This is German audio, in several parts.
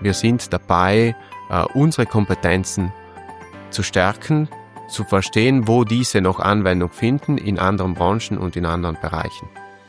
wir sind dabei, unsere Kompetenzen zu stärken, zu verstehen, wo diese noch Anwendung finden in anderen Branchen und in anderen Bereichen.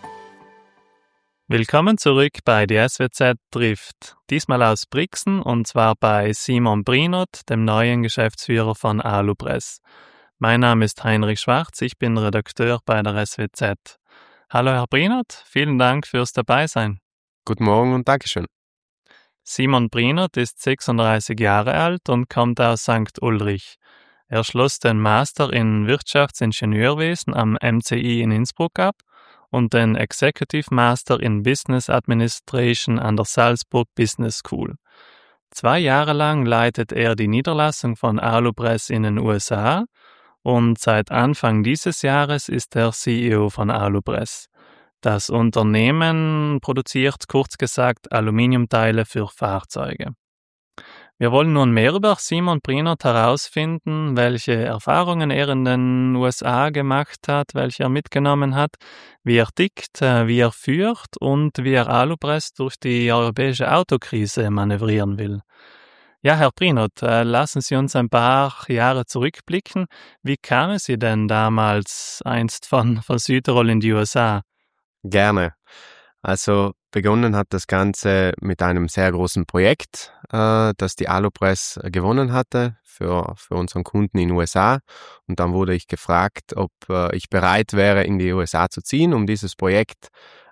Willkommen zurück bei die SWZ trifft. Diesmal aus Brixen und zwar bei Simon Brinot, dem neuen Geschäftsführer von Alupress. Mein Name ist Heinrich Schwarz, ich bin Redakteur bei der SWZ. Hallo Herr Brinot, vielen Dank fürs Dabeisein. Guten Morgen und Dankeschön. Simon Brinot ist 36 Jahre alt und kommt aus St. Ulrich. Er schloss den Master in Wirtschaftsingenieurwesen am MCI in Innsbruck ab und den Executive Master in Business Administration an der Salzburg Business School. 2 Jahre lang leitet er die Niederlassung von Alupress in den USA und seit Anfang dieses Jahres ist er CEO von Alupress. Das Unternehmen produziert, kurz gesagt, Aluminiumteile für Fahrzeuge. Wir wollen nun mehr über Simon Brinot herausfinden, welche Erfahrungen er in den USA gemacht hat, welche er mitgenommen hat, wie er tickt, wie er führt und wie er Alupress durch die europäische Autokrise manövrieren will. Ja, Herr Brinot, lassen Sie uns ein paar Jahre zurückblicken. Wie kamen Sie denn damals einst von Südtirol in die USA? Gerne. Also begonnen hat das Ganze mit einem sehr großen Projekt, das die Alupress gewonnen hatte für unseren Kunden in den USA. Und dann wurde ich gefragt, ob ich bereit wäre, in die USA zu ziehen, um dieses Projekt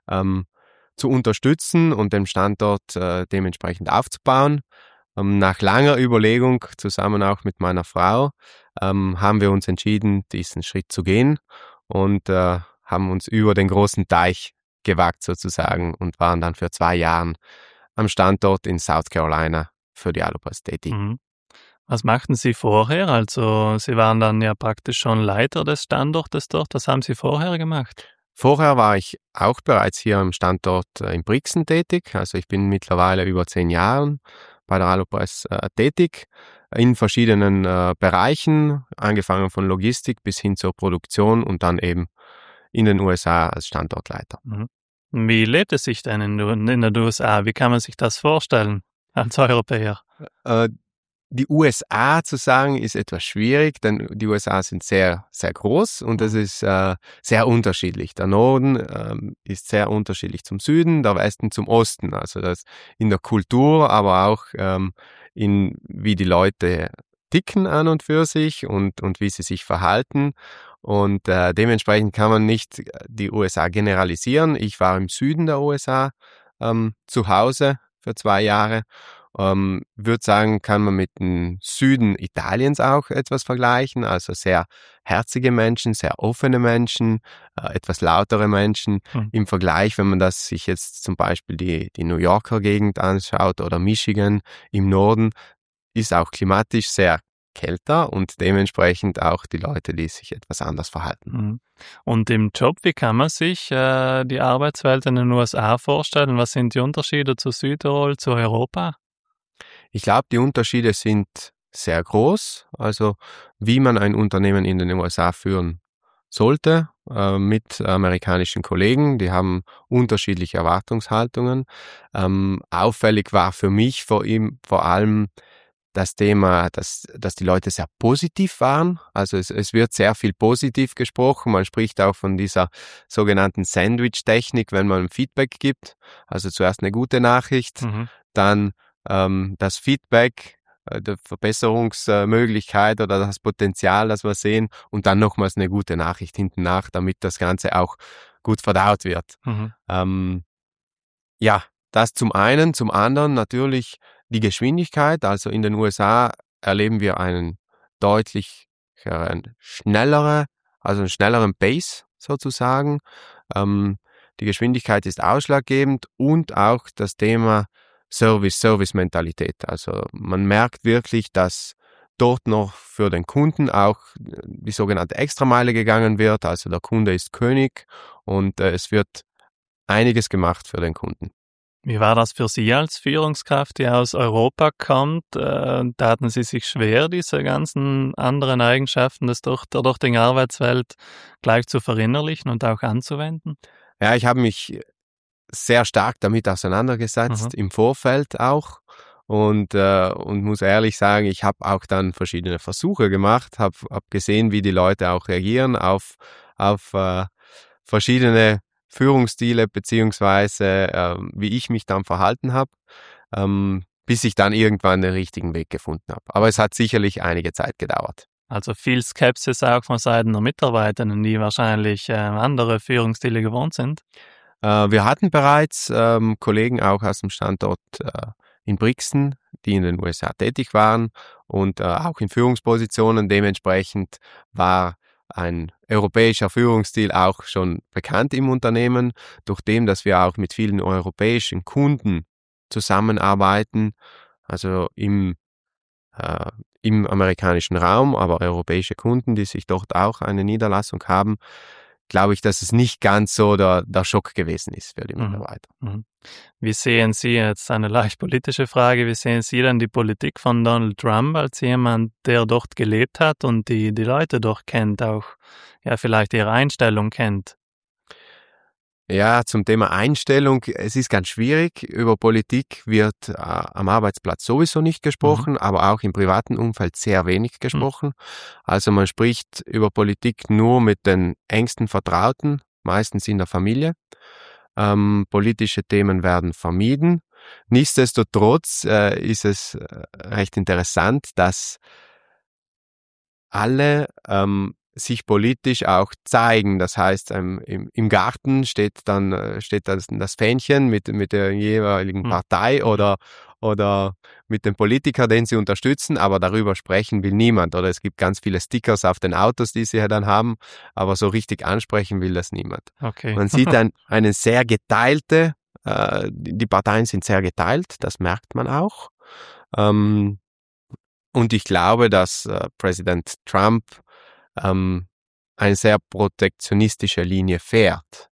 zu unterstützen und den Standort dementsprechend aufzubauen. Nach langer Überlegung, zusammen auch mit meiner Frau, haben wir uns entschieden, diesen Schritt zu gehen und haben uns über den großen Teich gewagt sozusagen und waren dann für 2 Jahre am Standort in South Carolina für die Alupress tätig. Mhm. Was machten Sie vorher? Also Sie waren dann ja praktisch schon Leiter des Standortes dort. Was haben Sie vorher gemacht? Vorher war ich auch bereits hier am Standort in Brixen tätig. Also ich bin mittlerweile über 10 Jahren bei der Alupress tätig in verschiedenen Bereichen, angefangen von Logistik bis hin zur Produktion und dann eben in den USA als Standortleiter. Mhm. Wie lebt es sich denn in den USA? Wie kann man sich das vorstellen als Europäer? Die USA zu sagen, ist etwas schwierig, denn die USA sind sehr, sehr groß und es ist sehr unterschiedlich. Der Norden ist sehr unterschiedlich zum Süden, der Westen zum Osten. Also das in der Kultur, aber auch in wie die Leute ticken an und für sich und wie sie sich verhalten. Und dementsprechend kann man nicht die USA generalisieren. Ich war im Süden der USA zu Hause für 2 Jahre. Würde sagen, kann man mit dem Süden Italiens auch etwas vergleichen. Also sehr herzige Menschen, sehr offene Menschen, etwas lautere Menschen. Im Vergleich, wenn man das sich jetzt zum Beispiel die New Yorker Gegend anschaut oder Michigan im Norden, ist auch klimatisch sehr kälter und dementsprechend auch die Leute, die sich etwas anders verhalten. Und im Job, wie kann man sich die Arbeitswelt in den USA vorstellen? Was sind die Unterschiede zu Südtirol, zu Europa? Ich glaube, die Unterschiede sind sehr groß. Also wie man ein Unternehmen in den USA führen sollte mit amerikanischen Kollegen, die haben unterschiedliche Erwartungshaltungen. Auffällig war für mich vor allem das Thema, dass die Leute sehr positiv waren. Also es wird sehr viel positiv gesprochen. Man spricht auch von dieser sogenannten Sandwich-Technik, wenn man Feedback gibt. Also zuerst eine gute Nachricht, dann das Feedback, die Verbesserungsmöglichkeit oder das Potenzial, das wir sehen und dann nochmals eine gute Nachricht hinten nach, damit das Ganze auch gut verdaut wird. Ja, das zum einen. Zum anderen natürlich die Geschwindigkeit. Also in den USA erleben wir einen deutlich schnelleren Pace sozusagen. Die Geschwindigkeit ist ausschlaggebend und auch das Thema Service-Mentalität. Also man merkt wirklich, dass dort noch für den Kunden auch die sogenannte Extrameile gegangen wird. Also der Kunde ist König und es wird einiges gemacht für den Kunden. Wie war das für Sie als Führungskraft, die aus Europa kommt? Taten Sie sich schwer, diese ganzen anderen Eigenschaften der dortigen Arbeitswelt gleich zu verinnerlichen und auch anzuwenden? Ja, ich habe mich sehr stark damit auseinandergesetzt, im Vorfeld auch. und muss ehrlich sagen, ich habe auch dann verschiedene Versuche gemacht, hab gesehen, wie die Leute auch reagieren auf verschiedene Führungsstile beziehungsweise wie ich mich dann verhalten habe, bis ich dann irgendwann den richtigen Weg gefunden habe. Aber es hat sicherlich einige Zeit gedauert. Also viel Skepsis auch von Seiten der Mitarbeiter, die wahrscheinlich andere Führungsstile gewohnt sind. Wir hatten bereits Kollegen auch aus dem Standort in Brixton, die in den USA tätig waren und auch in Führungspositionen. Dementsprechend war ein europäischer Führungsstil auch schon bekannt im Unternehmen, durch dem, dass wir auch mit vielen europäischen Kunden zusammenarbeiten, also im amerikanischen Raum, aber europäische Kunden, die sich dort auch eine Niederlassung haben, glaube ich, dass es nicht ganz so der Schock gewesen ist für die Mitarbeiter. Wie sehen Sie, jetzt eine leicht politische Frage, wie sehen Sie denn die Politik von Donald Trump als jemand, der dort gelebt hat und die Leute dort kennt, auch ja vielleicht ihre Einstellung kennt? Ja, zum Thema Einstellung, es ist ganz schwierig. Über Politik wird am Arbeitsplatz sowieso nicht gesprochen, aber auch im privaten Umfeld sehr wenig gesprochen. Also man spricht über Politik nur mit den engsten Vertrauten, meistens in der Familie. Politische Themen werden vermieden. Nichtsdestotrotz ist es recht interessant, dass alle sich politisch auch zeigen. Das heißt, im Garten steht dann das Fähnchen mit der jeweiligen Partei oder mit dem Politiker, den sie unterstützen, aber darüber sprechen will niemand. Oder es gibt ganz viele Stickers auf den Autos, die sie ja dann haben, aber so richtig ansprechen will das niemand. Okay. Man sieht eine sehr geteilte, die Parteien sind sehr geteilt, das merkt man auch. Und ich glaube, dass Präsident Trump eine sehr protektionistische Linie fährt.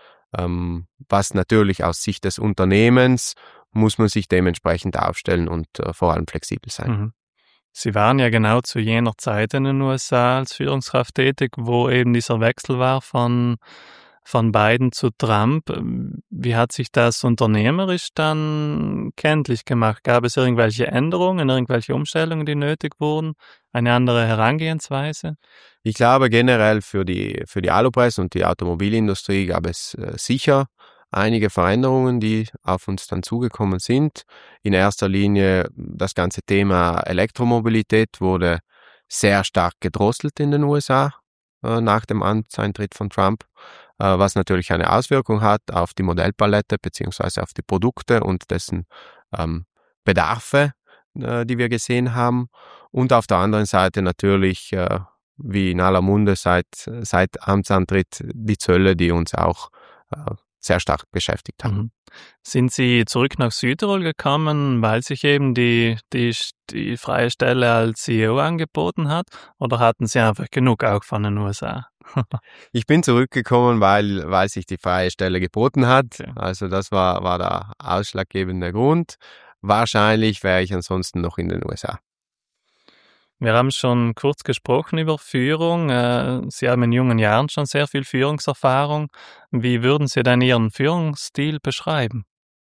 Was natürlich aus Sicht des Unternehmens muss man sich dementsprechend aufstellen und vor allem flexibel sein. Sie waren ja genau zu jener Zeit in den USA als Führungskraft tätig, wo eben dieser Wechsel war von Biden zu Trump. Wie hat sich das unternehmerisch dann kenntlich gemacht? Gab es irgendwelche Änderungen, irgendwelche Umstellungen, die nötig wurden? Eine andere Herangehensweise? Ich glaube generell für die Alupress und die Automobilindustrie gab es sicher einige Veränderungen, die auf uns dann zugekommen sind. In erster Linie das ganze Thema Elektromobilität wurde sehr stark gedrosselt in den USA nach dem Amtseintritt von Trump, was natürlich eine Auswirkung hat auf die Modellpalette beziehungsweise auf die Produkte und dessen Bedarfe, die wir gesehen haben. Und auf der anderen Seite natürlich, wie in aller Munde seit Amtsantritt, die Zölle, die uns auch sehr stark beschäftigt haben. Sind Sie zurück nach Südtirol gekommen, weil sich eben die freie Stelle als CEO angeboten hat, oder hatten Sie einfach genug auch von den USA? Ich bin zurückgekommen, weil sich die freie Stelle geboten hat. Okay. Also das war der ausschlaggebende Grund. Wahrscheinlich wäre ich ansonsten noch in den USA. Wir haben schon kurz gesprochen über Führung. Sie haben in jungen Jahren schon sehr viel Führungserfahrung. Wie würden Sie denn Ihren Führungsstil beschreiben?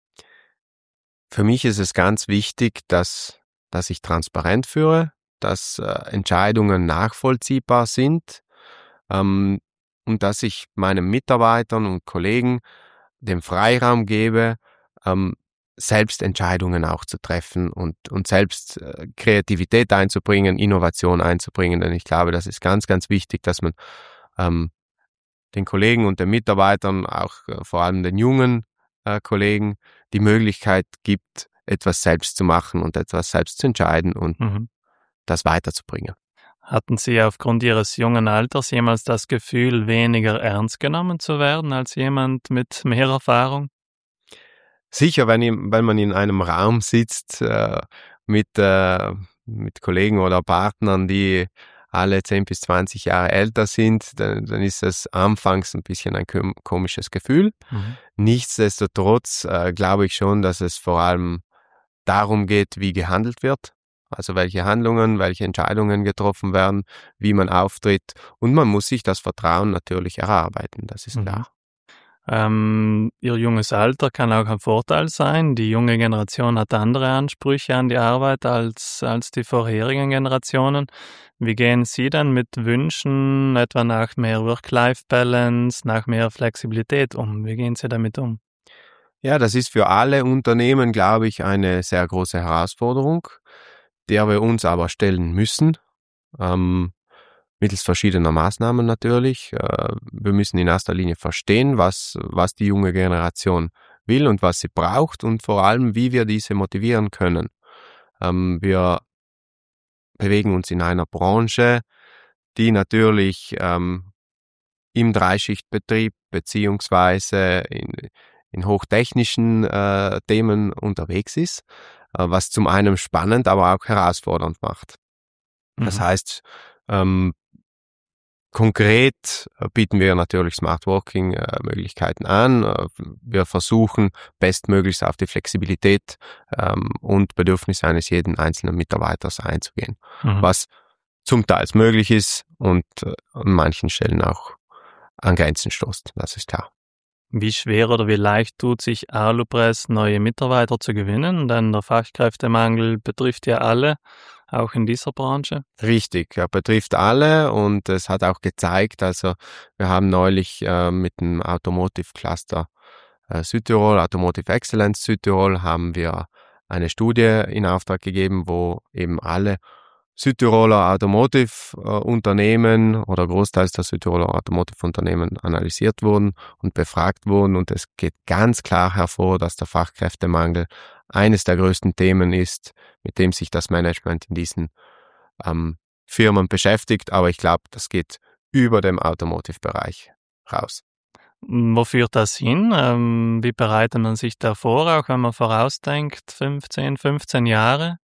Für mich ist es ganz wichtig, dass ich transparent führe, dass Entscheidungen nachvollziehbar sind und dass ich meinen Mitarbeitern und Kollegen den Freiraum gebe, selbst Entscheidungen auch zu treffen und selbst Kreativität einzubringen, Innovation einzubringen. Denn ich glaube, das ist ganz, ganz wichtig, dass man den Kollegen und den Mitarbeitern, auch vor allem den jungen Kollegen, die Möglichkeit gibt, etwas selbst zu machen und etwas selbst zu entscheiden und das weiterzubringen. Hatten Sie aufgrund Ihres jungen Alters jemals das Gefühl, weniger ernst genommen zu werden als jemand mit mehr Erfahrung? Sicher, wenn man in einem Raum sitzt mit Kollegen oder Partnern, die alle 10 bis 20 Jahre älter sind, dann ist es anfangs ein bisschen ein komisches Gefühl. Nichtsdestotrotz glaube ich schon, dass es vor allem darum geht, wie gehandelt wird. Also welche Handlungen, welche Entscheidungen getroffen werden, wie man auftritt. Und man muss sich das Vertrauen natürlich erarbeiten, das ist klar. Ihr junges Alter kann auch ein Vorteil sein. Die junge Generation hat andere Ansprüche an die Arbeit als die vorherigen Generationen. Wie gehen Sie denn mit Wünschen etwa nach mehr Work-Life-Balance, nach mehr Flexibilität um? Wie gehen Sie damit um? Ja, das ist für alle Unternehmen, glaube ich, eine sehr große Herausforderung, der wir uns aber stellen müssen, mittels verschiedener Maßnahmen natürlich. Wir müssen in erster Linie verstehen, was die junge Generation will und was sie braucht und vor allem, wie wir diese motivieren können. Wir bewegen uns in einer Branche, die natürlich im Dreischichtbetrieb beziehungsweise in hochtechnischen Themen unterwegs ist, was zum einen spannend, aber auch herausfordernd macht. Das heißt, konkret bieten wir natürlich Smart Working Möglichkeiten an. Wir versuchen bestmöglichst auf die Flexibilität und Bedürfnisse eines jeden einzelnen Mitarbeiters einzugehen, was zum Teil möglich ist und an manchen Stellen auch an Grenzen stoßt, das ist klar. Wie schwer oder wie leicht tut sich Alupress, neue Mitarbeiter zu gewinnen? Denn der Fachkräftemangel betrifft ja alle, auch in dieser Branche. Richtig, er betrifft alle und es hat auch gezeigt, also wir haben neulich mit dem Automotive Cluster Südtirol, Automotive Excellence Südtirol, haben wir eine Studie in Auftrag gegeben, wo eben alle Südtiroler Automotive-Unternehmen oder großteils der Südtiroler Automotive-Unternehmen analysiert wurden und befragt wurden. Und es geht ganz klar hervor, dass der Fachkräftemangel eines der größten Themen ist, mit dem sich das Management in diesen Firmen beschäftigt. Aber ich glaube, das geht über dem Automotive-Bereich raus. Wo führt das hin? Wie bereitet man sich da vor, auch wenn man vorausdenkt, 15 Jahre?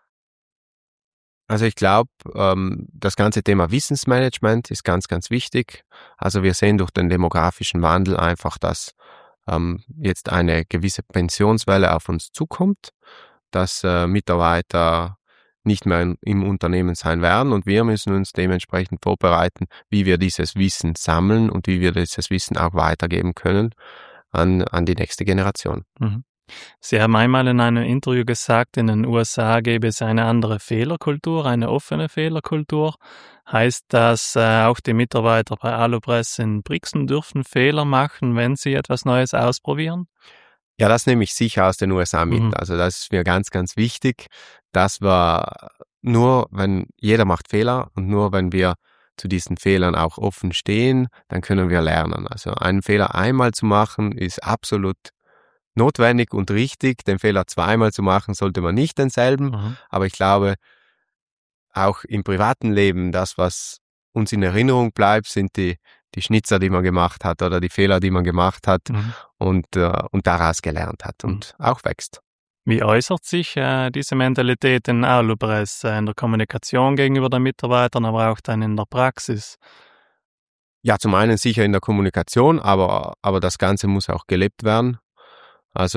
Also ich glaube, das ganze Thema Wissensmanagement ist ganz, ganz wichtig. Also wir sehen durch den demografischen Wandel einfach, dass jetzt eine gewisse Pensionswelle auf uns zukommt, dass Mitarbeiter nicht mehr im Unternehmen sein werden und wir müssen uns dementsprechend vorbereiten, wie wir dieses Wissen sammeln und wie wir dieses Wissen auch weitergeben können an die nächste Generation. Sie haben einmal in einem Interview gesagt, in den USA gäbe es eine andere Fehlerkultur, eine offene Fehlerkultur. Heißt das, auch die Mitarbeiter bei Alupress in Brixen dürfen Fehler machen, wenn sie etwas Neues ausprobieren? Ja, das nehme ich sicher aus den USA mit. Also das ist mir ganz, ganz wichtig, dass wir nur, wenn jeder macht Fehler und nur wenn wir zu diesen Fehlern auch offen stehen, dann können wir lernen. Also einen Fehler einmal zu machen ist absolut notwendig und richtig. Den Fehler zweimal zu machen, sollte man nicht denselben. Aber ich glaube, auch im privaten Leben, das, was uns in Erinnerung bleibt, sind die Schnitzer, die man gemacht hat oder die Fehler, die man gemacht hat und daraus gelernt hat und auch wächst. Wie äußert sich diese Mentalität in Alupress, in der Kommunikation gegenüber den Mitarbeitern, aber auch dann in der Praxis? Ja, zum einen sicher in der Kommunikation, aber das Ganze muss auch gelebt werden. Also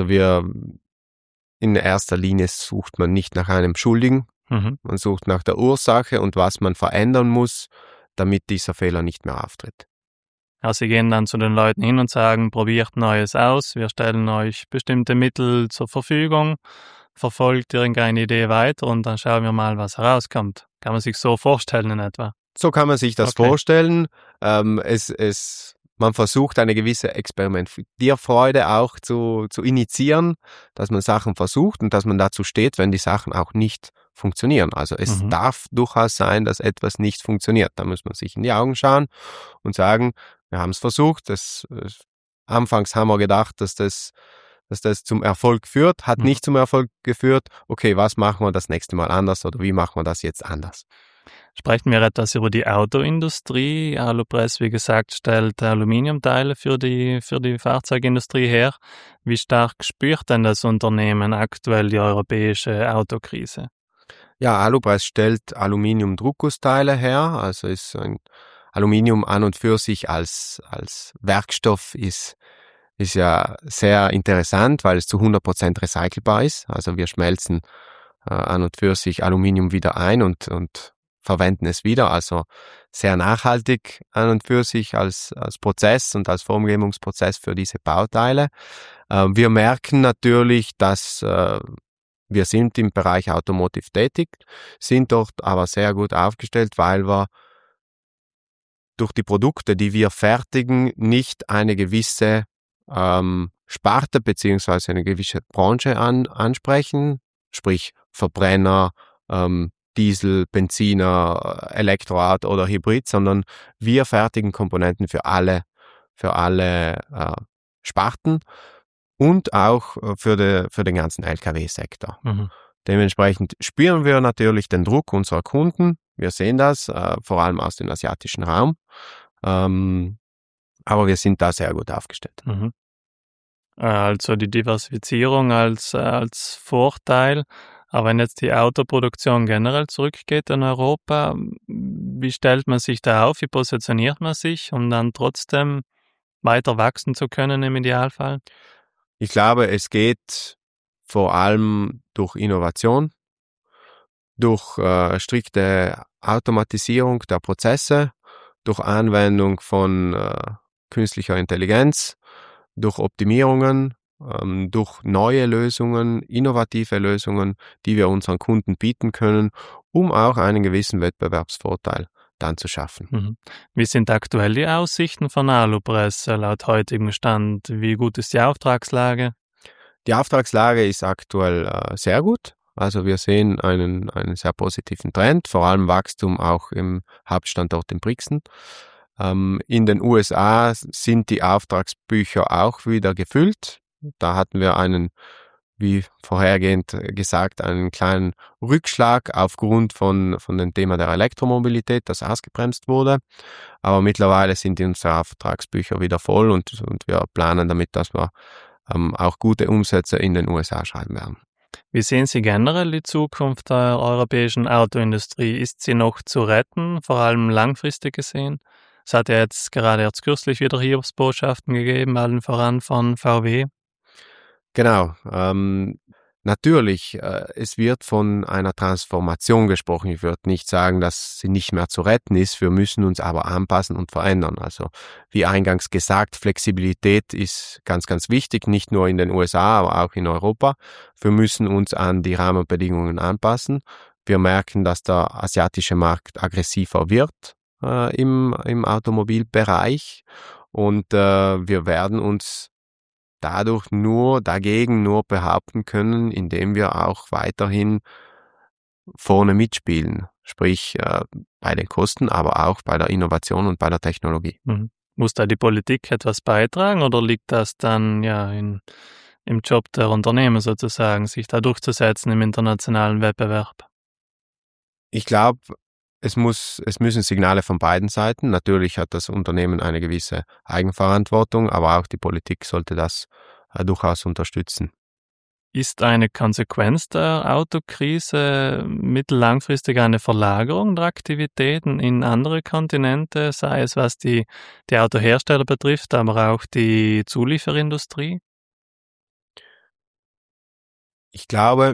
in erster Linie sucht man nicht nach einem Schuldigen, man sucht nach der Ursache und was man verändern muss, damit dieser Fehler nicht mehr auftritt. Also Sie gehen dann zu den Leuten hin und sagen, probiert Neues aus, wir stellen euch bestimmte Mittel zur Verfügung, verfolgt irgendeine Idee weiter und dann schauen wir mal, was herauskommt. Kann man sich so vorstellen in etwa? So kann man sich das vorstellen. Man versucht eine gewisse Experimentierfreude auch zu initiieren, dass man Sachen versucht und dass man dazu steht, wenn die Sachen auch nicht funktionieren. Also es darf durchaus sein, dass etwas nicht funktioniert. Da muss man sich in die Augen schauen und sagen, wir haben es versucht. Anfangs haben wir gedacht, dass das zum Erfolg führt, hat nicht zum Erfolg geführt. Okay, was machen wir das nächste Mal anders oder wie machen wir das jetzt anders? Sprechen wir etwas über die Autoindustrie. Alupress, wie gesagt, stellt Aluminiumteile für die Fahrzeugindustrie her. Wie stark spürt denn das Unternehmen aktuell die europäische Autokrise? Ja, Alupress stellt Aluminiumdruckgussteile her, also ist ein Aluminium an und für sich als Werkstoff ist ja sehr interessant, weil es zu 100% recycelbar ist. Also wir schmelzen an und für sich Aluminium wieder ein und verwenden es wieder, also sehr nachhaltig an und für sich als Prozess und als Formgebungsprozess für diese Bauteile. Wir merken natürlich, dass wir sind im Bereich Automotive tätig, sind dort aber sehr gut aufgestellt, weil wir durch die Produkte, die wir fertigen, nicht eine gewisse Sparte beziehungsweise eine gewisse Branche ansprechen, sprich Verbrenner, Diesel, Benziner, Elektroauto oder Hybrid, sondern wir fertigen Komponenten für alle Sparten und auch für den ganzen Lkw-Sektor. Mhm. Dementsprechend spüren wir natürlich den Druck unserer Kunden. Wir sehen das, vor allem aus dem asiatischen Raum. Aber wir sind da sehr gut aufgestellt. Mhm. Also die Diversifizierung als Vorteil. Aber wenn jetzt die Autoproduktion generell zurückgeht in Europa, wie stellt man sich da auf? Wie positioniert man sich, um dann trotzdem weiter wachsen zu können im Idealfall? Ich glaube, es geht vor allem durch Innovation, durch strikte Automatisierung der Prozesse, durch Anwendung von künstlicher Intelligenz, durch Optimierungen, durch neue Lösungen, innovative Lösungen, die wir unseren Kunden bieten können, um auch einen gewissen Wettbewerbsvorteil dann zu schaffen. Mhm. Wie sind aktuell die Aussichten von Alupress laut heutigem Stand? Wie gut ist die Auftragslage? Die Auftragslage ist aktuell sehr gut. Also wir sehen einen sehr positiven Trend, vor allem Wachstum auch im Hauptstandort in Brixen. In den USA sind die Auftragsbücher auch wieder gefüllt. Da hatten wir wie vorhergehend gesagt, einen kleinen Rückschlag aufgrund von dem Thema der Elektromobilität, das ausgebremst wurde. Aber mittlerweile sind unsere Auftragsbücher wieder voll und wir planen damit, dass wir auch gute Umsätze in den USA schreiben werden. Wie sehen Sie generell die Zukunft der europäischen Autoindustrie? Ist sie noch zu retten, vor allem langfristig gesehen? Es hat ja jetzt gerade erst kürzlich wieder Hiobsbotschaften gegeben, allen voran von VW. Genau. Natürlich, es wird von einer Transformation gesprochen. Ich würde nicht sagen, dass sie nicht mehr zu retten ist. Wir müssen uns aber anpassen und verändern. Also, wie eingangs gesagt, Flexibilität ist ganz, ganz wichtig, nicht nur in den USA, aber auch in Europa. Wir müssen uns an die Rahmenbedingungen anpassen. Wir merken, dass der asiatische Markt aggressiver wird im Automobilbereich und wir werden uns dagegen nur behaupten können, indem wir auch weiterhin vorne mitspielen. Sprich, bei den Kosten, aber auch bei der Innovation und bei der Technologie. Mhm. Muss da die Politik etwas beitragen oder liegt das dann im Job der Unternehmen sozusagen, sich da durchzusetzen im internationalen Wettbewerb? Ich glaube, es müssen Signale von beiden Seiten. Natürlich hat das Unternehmen eine gewisse Eigenverantwortung, aber auch die Politik sollte das durchaus unterstützen. Ist eine Konsequenz der Autokrise mittellangfristig eine Verlagerung der Aktivitäten in andere Kontinente, sei es was die Autohersteller betrifft, aber auch die Zulieferindustrie? Ich glaube,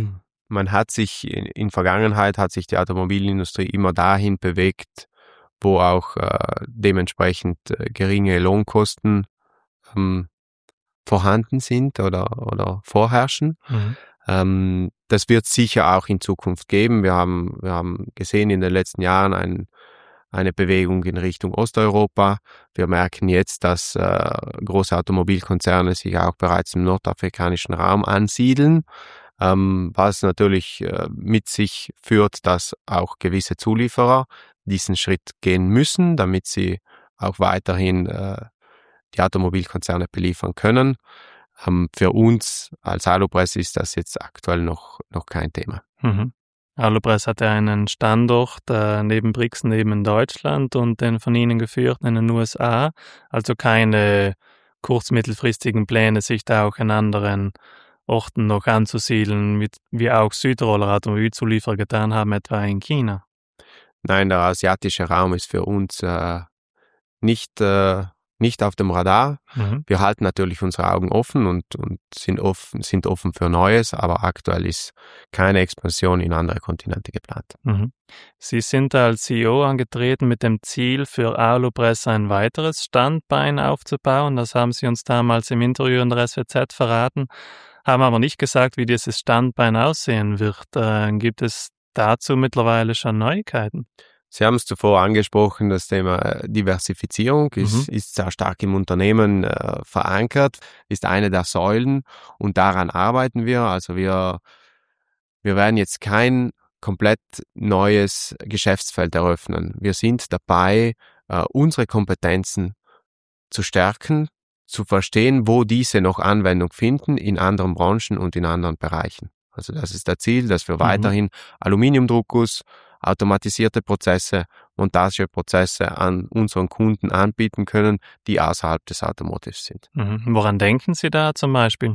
in Vergangenheit hat sich die Automobilindustrie immer dahin bewegt, wo auch dementsprechend geringe Lohnkosten vorhanden sind oder vorherrschen. Mhm. Das wird sicher auch in Zukunft geben. Wir haben gesehen in den letzten Jahren eine Bewegung in Richtung Osteuropa. Wir merken jetzt, dass große Automobilkonzerne sich auch bereits im nordafrikanischen Raum ansiedeln, was natürlich mit sich führt, dass auch gewisse Zulieferer diesen Schritt gehen müssen, damit sie auch weiterhin die Automobilkonzerne beliefern können. Für uns als Alupress ist das jetzt aktuell noch kein Thema. Mhm. Alupress hatte einen Standort neben Brixen, neben in Deutschland und den von Ihnen geführten in den USA, also keine kurz-mittelfristigen Pläne, sich da auch in anderen Orten noch anzusiedeln, wie auch Südtiroler Automobilzulieferer getan haben, etwa in China. Nein, der asiatische Raum ist für uns nicht nicht auf dem Radar. Mhm. Wir halten natürlich unsere Augen offen und sind offen für Neues, aber aktuell ist keine Expansion in andere Kontinente geplant. Mhm. Sie sind als CEO angetreten mit dem Ziel, für Alupress ein weiteres Standbein aufzubauen. Das haben Sie uns damals im Interview in der SWZ verraten, haben aber nicht gesagt, wie dieses Standbein aussehen wird. Gibt es dazu mittlerweile schon Neuigkeiten? Sie haben es zuvor angesprochen, das Thema Diversifizierung ist sehr stark im Unternehmen verankert, ist eine der Säulen und daran arbeiten wir. Also wir werden jetzt kein komplett neues Geschäftsfeld eröffnen. Wir sind dabei, unsere Kompetenzen zu stärken, zu verstehen, wo diese noch Anwendung finden in anderen Branchen und in anderen Bereichen. Also das ist das Ziel, dass wir weiterhin Aluminiumdruckguss, automatisierte Prozesse, Montageprozesse an unseren Kunden anbieten können, die außerhalb des Automotives sind. Woran denken Sie da zum Beispiel?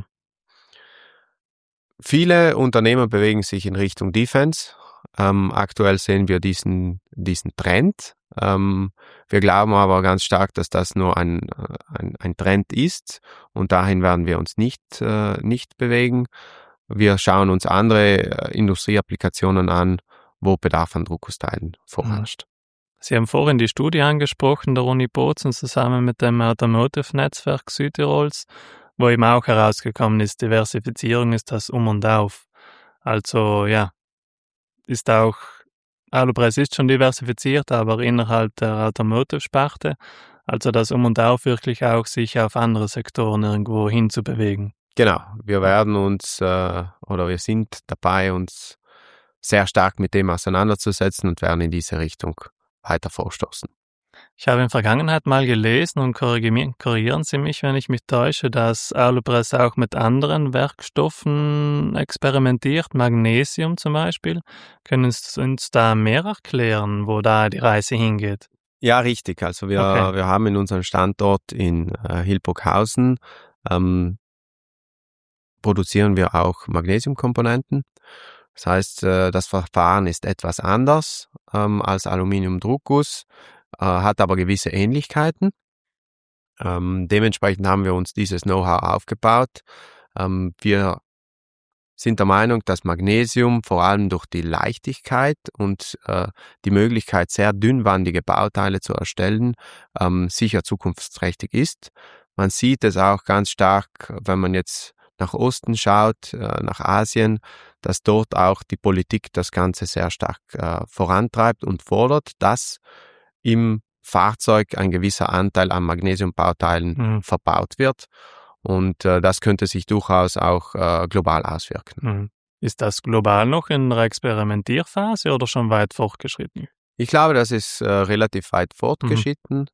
Viele Unternehmen bewegen sich in Richtung Defense. Aktuell sehen wir diesen Trend. Wir glauben aber ganz stark, dass das nur ein Trend ist und dahin werden wir uns nicht bewegen. Wir schauen uns andere Industrieapplikationen an, wo Bedarf an Druckgussteilen vorherrscht. Sie haben vorhin die Studie angesprochen der Uni Bozen zusammen mit dem Automotive-Netzwerk Südtirols, wo eben auch herausgekommen ist, Diversifizierung ist das Um und Auf. Also ja, ist auch, Alupress ist schon diversifiziert, aber innerhalb der Automotive-Sparte, also das Um und Auf wirklich auch sich auf andere Sektoren irgendwo hinzubewegen. Genau, wir werden uns oder wir sind dabei, uns sehr stark mit dem auseinanderzusetzen und werden in diese Richtung weiter vorstoßen. Ich habe in der Vergangenheit mal gelesen und korrigieren Sie mich, wenn ich mich täusche, dass Alupress auch mit anderen Werkstoffen experimentiert, Magnesium zum Beispiel. Können Sie uns da mehr erklären, wo da die Reise hingeht? Ja, richtig. Also wir haben in unserem Standort in Hildburghausen produzieren wir auch Magnesiumkomponenten. Das heißt, das Verfahren ist etwas anders als Aluminiumdruckguss, hat aber gewisse Ähnlichkeiten. Dementsprechend haben wir uns dieses Know-how aufgebaut. Wir sind der Meinung, dass Magnesium vor allem durch die Leichtigkeit und die Möglichkeit, sehr dünnwandige Bauteile zu erstellen, sicher zukunftsträchtig ist. Man sieht es auch ganz stark, wenn man jetzt nach Osten schaut, nach Asien, dass dort auch die Politik das Ganze sehr stark vorantreibt und fordert, dass im Fahrzeug ein gewisser Anteil an Magnesiumbauteilen verbaut wird. Und das könnte sich durchaus auch global auswirken. Ist das global noch in der Experimentierphase oder schon weit fortgeschritten? Ich glaube, das ist relativ weit fortgeschritten.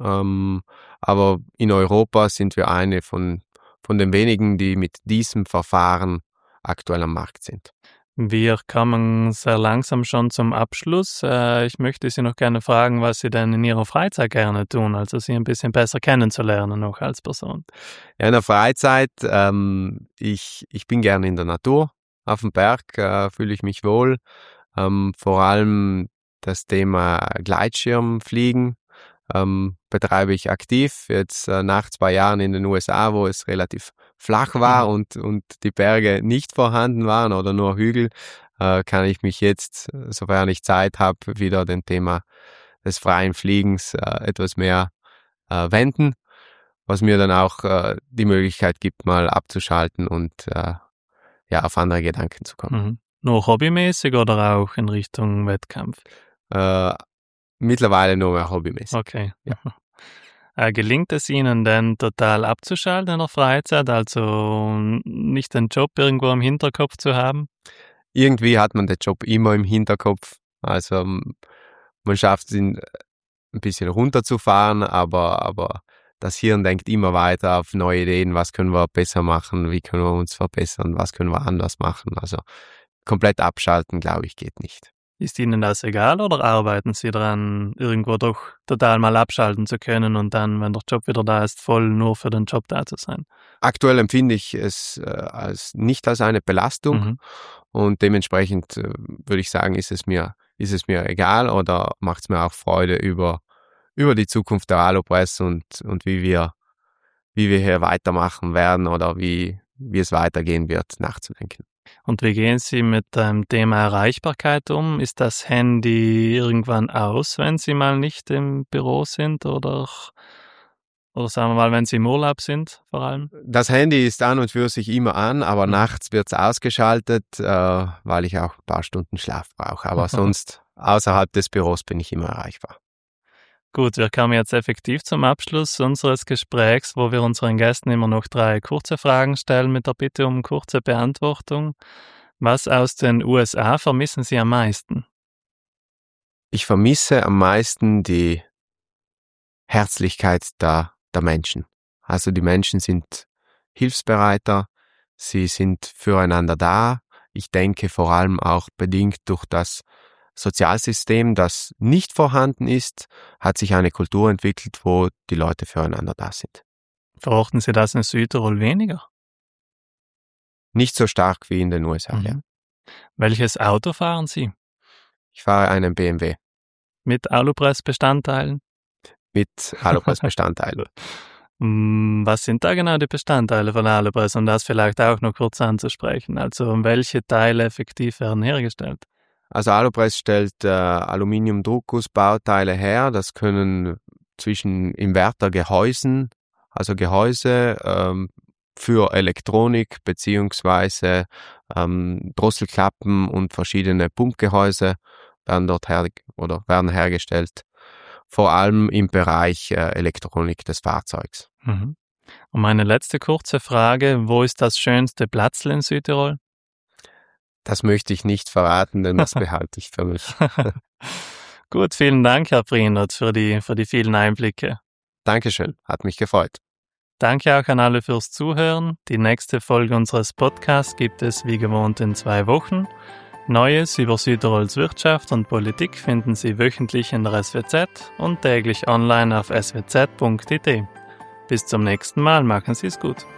Aber in Europa sind wir eine von den wenigen, die mit diesem Verfahren aktuell am Markt sind. Wir kommen sehr langsam schon zum Abschluss. Ich möchte Sie noch gerne fragen, was Sie denn in Ihrer Freizeit gerne tun, also Sie ein bisschen besser kennenzulernen noch als Person. Ja, in der Freizeit, ich bin gerne in der Natur, auf dem Berg fühle ich mich wohl. Vor allem das Thema Gleitschirmfliegen betreibe ich aktiv, jetzt nach 2 Jahren in den USA, wo es relativ flach war und die Berge nicht vorhanden waren oder nur Hügel, kann ich mich jetzt, sofern ich Zeit habe, wieder dem Thema des freien Fliegens etwas mehr wenden, was mir dann auch die Möglichkeit gibt, mal abzuschalten und auf andere Gedanken zu kommen. Nur hobbymäßig oder auch in Richtung Wettkampf? Mittlerweile nur mehr hobbymäßig. Okay. Ja. Gelingt es Ihnen denn total abzuschalten in der Freizeit, also nicht den Job irgendwo im Hinterkopf zu haben? Irgendwie hat man den Job immer im Hinterkopf, also man schafft es, ihn ein bisschen runterzufahren, aber das Hirn denkt immer weiter auf neue Ideen, was können wir besser machen, wie können wir uns verbessern, was können wir anders machen, also komplett abschalten, glaube ich, geht nicht. Ist Ihnen das egal oder arbeiten Sie daran, irgendwo doch total mal abschalten zu können und dann, wenn der Job wieder da ist, voll nur für den Job da zu sein? Aktuell empfinde ich es nicht als eine Belastung und dementsprechend würde ich sagen, ist es mir egal oder macht es mir auch Freude, über über die Zukunft der Alupress und wie wir hier weitermachen werden oder wie es weitergehen wird, nachzudenken. Und wie gehen Sie mit dem Thema Erreichbarkeit um? Ist das Handy irgendwann aus, wenn Sie mal nicht im Büro sind oder sagen wir mal, wenn Sie im Urlaub sind vor allem? Das Handy ist an und für sich immer an, aber nachts wird es ausgeschaltet, weil ich auch ein paar Stunden Schlaf brauche. Aber sonst außerhalb des Büros bin ich immer erreichbar. Gut, wir kommen jetzt effektiv zum Abschluss unseres Gesprächs, wo wir unseren Gästen immer noch 3 kurze Fragen stellen mit der Bitte um kurze Beantwortung. Was aus den USA vermissen Sie am meisten? Ich vermisse am meisten die Herzlichkeit der Menschen. Also die Menschen sind hilfsbereiter, sie sind füreinander da. Ich denke vor allem auch bedingt durch das Sozialsystem, das nicht vorhanden ist, hat sich eine Kultur entwickelt, wo die Leute füreinander da sind. Verorten Sie das in Südtirol weniger? Nicht so stark wie in den USA, ja. Welches Auto fahren Sie? Ich fahre einen BMW. Mit Alupress-Bestandteilen? Mit Alupress-Bestandteilen. Was sind da genau die Bestandteile von Alupress, um das vielleicht auch noch kurz anzusprechen? Also welche Teile effektiv werden hergestellt? Also Alupress stellt Aluminiumdruckgussbauteile her. Das können zwischen Invertergehäusen, also Gehäuse für Elektronik beziehungsweise Drosselklappen und verschiedene Pumpgehäuse werden hergestellt. Vor allem im Bereich Elektronik des Fahrzeugs. Und meine letzte kurze Frage, wo ist das schönste Platzl in Südtirol? Das möchte ich nicht verraten, denn das behalte ich für mich. Gut, vielen Dank, Herr Brienert, für die vielen Einblicke. Dankeschön, hat mich gefreut. Danke auch an alle fürs Zuhören. Die nächste Folge unseres Podcasts gibt es wie gewohnt in 2 Wochen. Neues über Südtirols Wirtschaft und Politik finden Sie wöchentlich in der SWZ und täglich online auf swz.it. Bis zum nächsten Mal, machen Sie es gut.